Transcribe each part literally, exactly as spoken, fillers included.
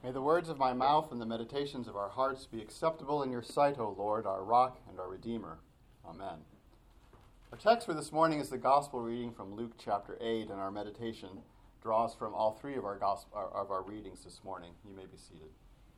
May the words of my mouth and the meditations of our hearts be acceptable in your sight, O Lord, our rock and our redeemer. Amen. Our text for this morning is the gospel reading from Luke chapter eight, and our meditation draws from all three of our gospel, of our readings this morning. You may be seated.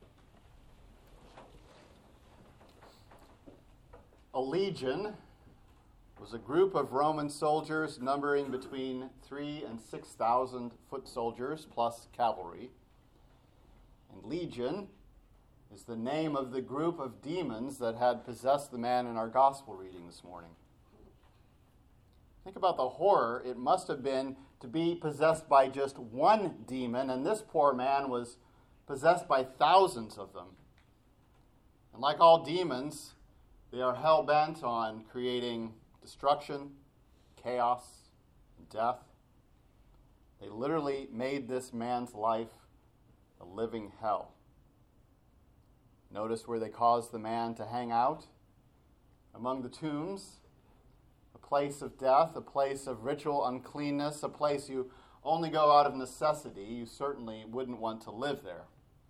A legion was a group of Roman soldiers numbering between three and six thousand foot soldiers plus cavalry. And legion is the name of the group of demons that had possessed the man in our gospel reading this morning. Think about the horror it must have been to be possessed by just one demon, and this poor man was possessed by thousands of them. And like all demons, they are hell-bent on creating destruction, chaos, and death. They literally made this man's life a living hell. Notice where they caused the man to hang out? Among the tombs, a place of death, a place of ritual uncleanness, a place you only go out of necessity. You certainly wouldn't want to live there.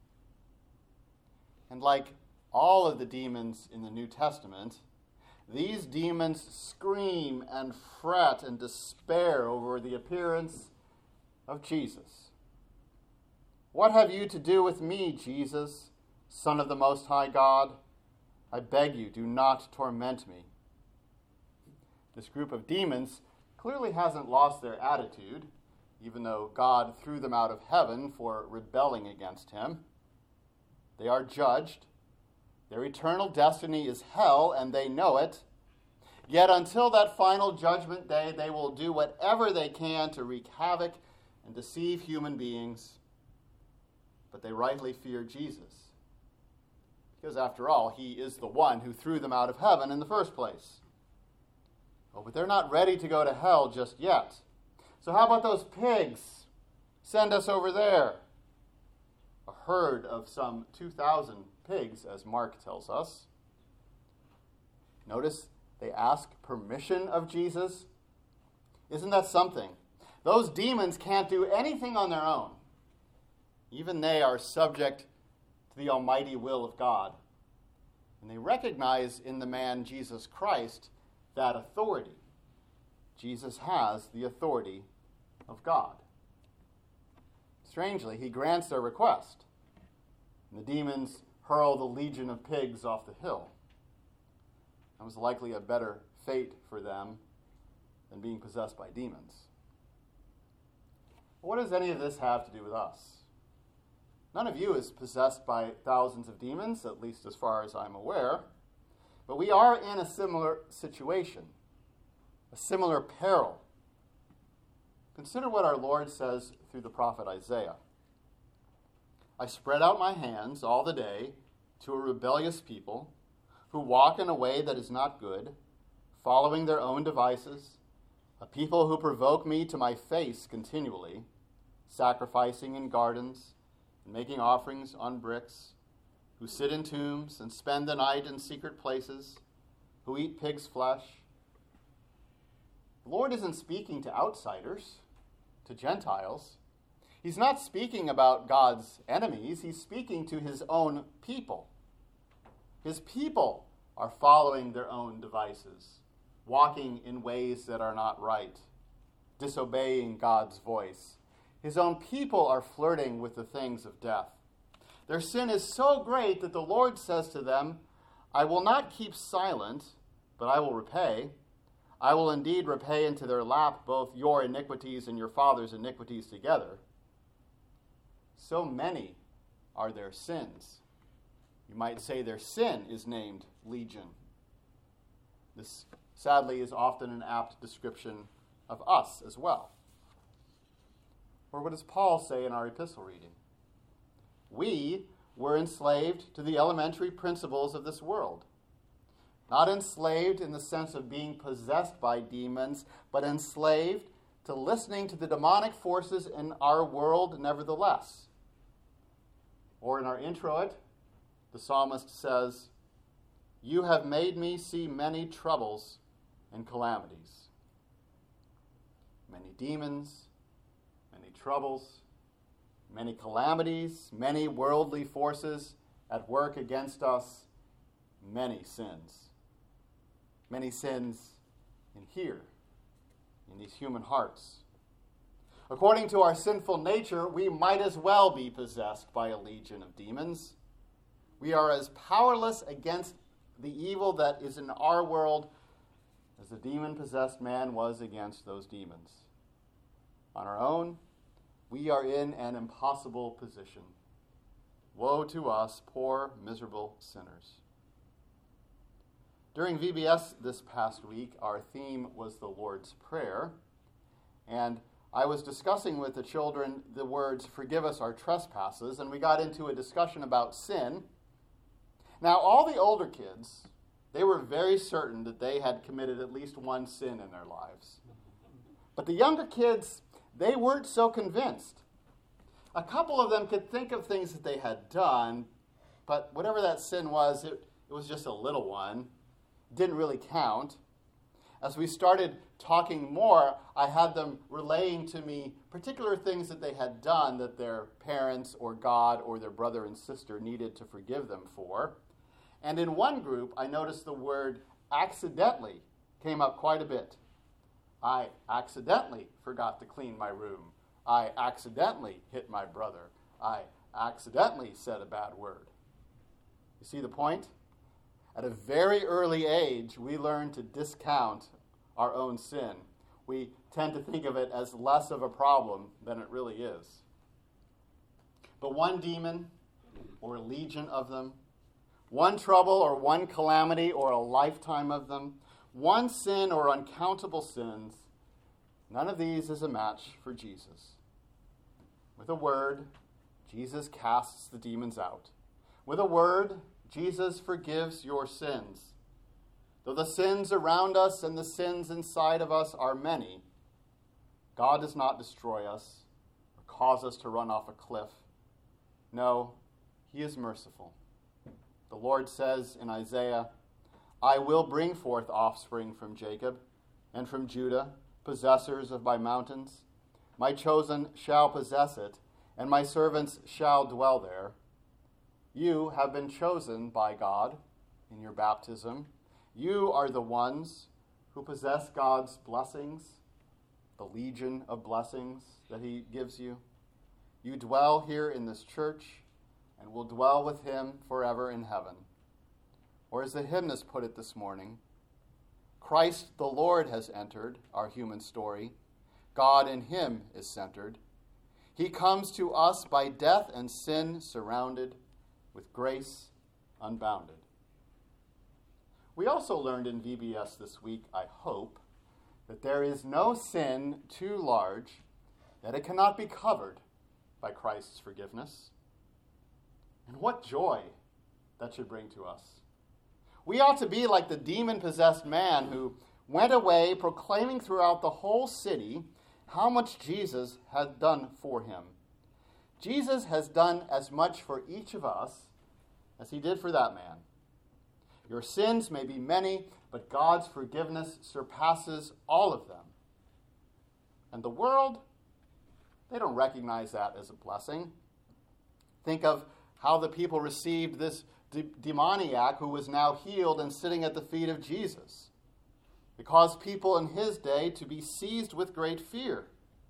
And like all of the demons in the New Testament, these demons scream and fret and despair over the appearance of Jesus. What have you to do with me, Jesus, Son of the Most High God? I beg you, do not torment me. This group of demons clearly hasn't lost their attitude, even though God threw them out of heaven for rebelling against him. They are judged. Their eternal destiny is hell, and they know it. Yet until that final judgment day, they will do whatever they can to wreak havoc and deceive human beings. But they rightly fear Jesus, because after all, he is the one who threw them out of heaven in the first place. Oh, but they're not ready to go to hell just yet. So how about those pigs? Send us over there. A herd of some two thousand pigs, as Mark tells us. Notice they ask permission of Jesus. Isn't that something? Those demons can't do anything on their own. Even they are subject to the almighty will of God. And they recognize in the man Jesus Christ that authority. Jesus has the authority of God. Strangely, he grants their request. And the demons hurl the legion of pigs off the hill. That was likely a better fate for them than being possessed by demons. What does any of this have to do with us? None of you is possessed by thousands of demons, at least as far as I'm aware. But we are in a similar situation, a similar peril. Consider what our Lord says through the prophet Isaiah. I spread out my hands all the day to a rebellious people who walk in a way that is not good, following their own devices, a people who provoke me to my face continually, sacrificing in gardens, making offerings on bricks, who sit in tombs and spend the night in secret places, who eat pig's flesh. The Lord isn't speaking to outsiders, to Gentiles. He's not speaking about God's enemies. He's speaking to his own people. His people are following their own devices, walking in ways that are not right, disobeying God's voice. His own people are flirting with the things of death. Their sin is so great that the Lord says to them, I will not keep silent, but I will repay. I will indeed repay into their lap both your iniquities and your father's iniquities together. So many are their sins. You might say their sin is named legion. This, sadly, is often an apt description of us as well. Or what does Paul say in our epistle reading? We were enslaved to the elementary principles of this world. Not enslaved in the sense of being possessed by demons, but enslaved to listening to the demonic forces in our world nevertheless. Or in our introit, the psalmist says, You have made me see many troubles and calamities. Many demons, many troubles, many calamities, many worldly forces at work against us, many sins. Many sins in here, in these human hearts. According to our sinful nature, we might as well be possessed by a legion of demons. We are as powerless against the evil that is in our world as the demon-possessed man was against those demons. On our own, we are in an impossible position. Woe to us, poor, miserable sinners. During V B S this past week, our theme was the Lord's Prayer, and I was discussing with the children the words, "Forgive us our trespasses," and we got into a discussion about sin. Now, all the older kids, they were very certain that they had committed at least one sin in their lives. But the younger kids, they weren't so convinced. A couple of them could think of things that they had done, but whatever that sin was, it, it was just a little one. It didn't really count. As we started talking more, I had them relaying to me particular things that they had done that their parents or God or their brother and sister needed to forgive them for. And in one group, I noticed the word accidentally came up quite a bit. I accidentally forgot to clean my room. I accidentally hit my brother. I accidentally said a bad word. You see the point? At a very early age, we learn to discount our own sin. We tend to think of it as less of a problem than it really is. But one demon, or a legion of them, one trouble or one calamity or a lifetime of them, one sin or uncountable sins, none of these is a match for Jesus. With a word, Jesus casts the demons out. With a word, Jesus forgives your sins. Though the sins around us and the sins inside of us are many, God does not destroy us or cause us to run off a cliff. No, he is merciful. The Lord says in Isaiah, "I will bring forth offspring from Jacob and from Judah, possessors of my mountains. My chosen shall possess it, and my servants shall dwell there." You have been chosen by God in your baptism. You are the ones who possess God's blessings, the legion of blessings that he gives you. You dwell here in this church and will dwell with him forever in heaven. Or as the hymnist put it this morning, Christ the Lord has entered our human story. God in him is centered. He comes to us by death and sin surrounded, with grace unbounded. We also learned in V B S this week, I hope, that there is no sin too large that it cannot be covered by Christ's forgiveness. And what joy that should bring to us. We ought to be like the demon-possessed man who went away proclaiming throughout the whole city how much Jesus had done for him. Jesus has done as much for each of us as he did for that man. Your sins may be many, but God's forgiveness surpasses all of them. And the world, they don't recognize that as a blessing. Think of how the people received this de- demoniac who was now healed and sitting at the feet of Jesus. It caused people in his day to be seized with great fear.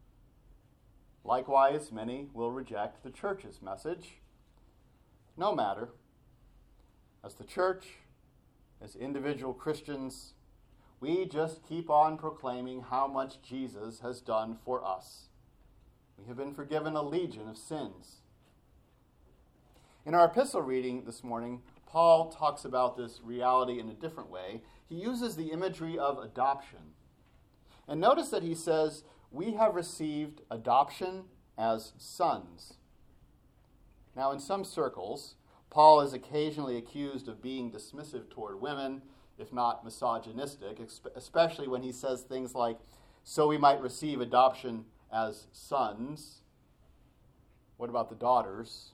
Likewise, many will reject the church's message. No matter. As the church, as individual Christians, we just keep on proclaiming how much Jesus has done for us. We have been forgiven a legion of sins. In our epistle reading this morning, Paul talks about this reality in a different way. He uses the imagery of adoption. And notice that he says, we have received adoption as sons. Now, in some circles, Paul is occasionally accused of being dismissive toward women, if not misogynistic, especially when he says things like, so we might receive adoption as sons. What about the daughters?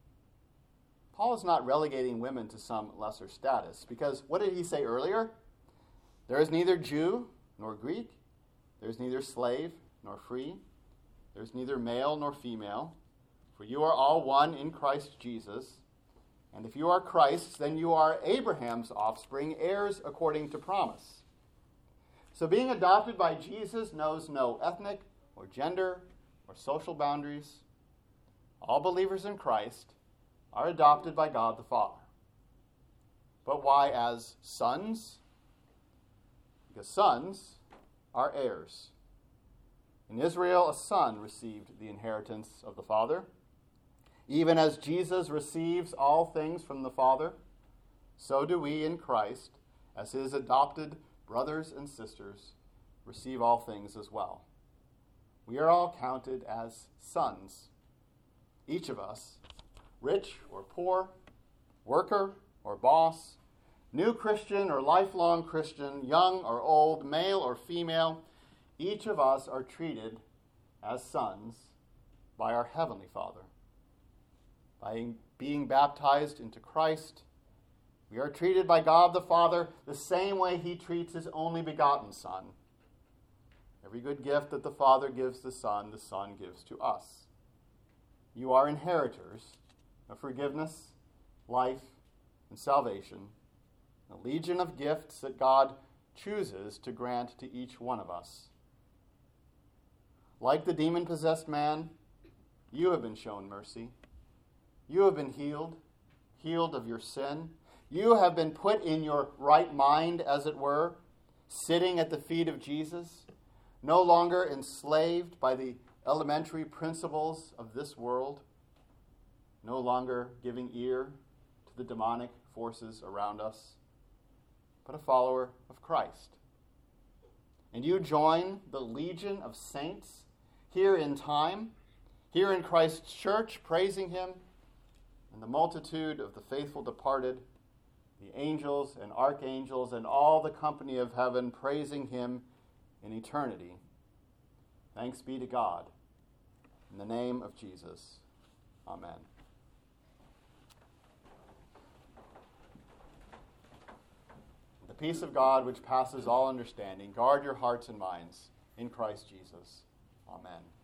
Paul is not relegating women to some lesser status, because what did he say earlier? There is neither Jew nor Greek, there is neither slave nor free, there is neither male nor female, For you are all one in Christ Jesus. And if you are Christ's, then you are Abraham's offspring, heirs according to promise. So being adopted by Jesus knows no ethnic or gender or social boundaries. All believers in Christ are adopted by God the Father. But why as sons? Because sons are heirs. In Israel, a son received the inheritance of the Father. Even as Jesus receives all things from the Father, so do we in Christ, as his adopted brothers and sisters, receive all things as well. We are all counted as sons. Each of us, rich or poor, worker or boss, new Christian or lifelong Christian, young or old, male or female, each of us are treated as sons by our Heavenly Father. By being baptized into Christ, we are treated by God the Father the same way he treats his only begotten Son. Every good gift that the Father gives the Son, the Son gives to us. You are inheritors of forgiveness, life, and salvation, a legion of gifts that God chooses to grant to each one of us. Like the demon-possessed man, you have been shown mercy. You have been healed, healed of your sin. You have been put in your right mind, as it were, sitting at the feet of Jesus, no longer enslaved by the elementary principles of this world, no longer giving ear to the demonic forces around us, but a follower of Christ. And you join the legion of saints here in time, here in Christ's church, praising him, and the multitude of the faithful departed, the angels and archangels and all the company of heaven praising him in eternity. Thanks be to God. In the name of Jesus, amen. The peace of God, which passes all understanding, guard your hearts and minds in Christ Jesus. Amen.